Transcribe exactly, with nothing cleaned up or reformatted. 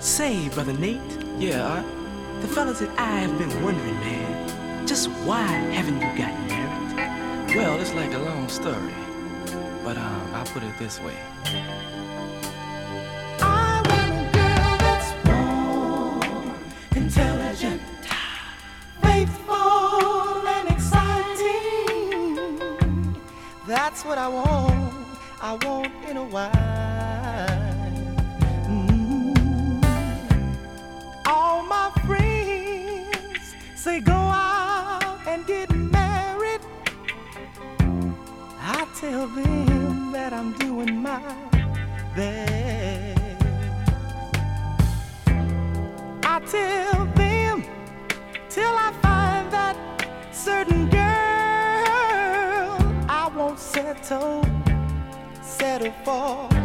Say, Brother Nate. Yeah, I... The fellas that I have been wondering, man, just why haven't you gotten married? Well, it's like a long story, but um, I'll put it this way. I want a girl that's warm, intelligent, faithful, and exciting. That's what I want. I want in a wife. Mm. All my friends say go out and get married. I tell them that I'm doing my best. I tell them till I find that certain girl I won't settle, settle for.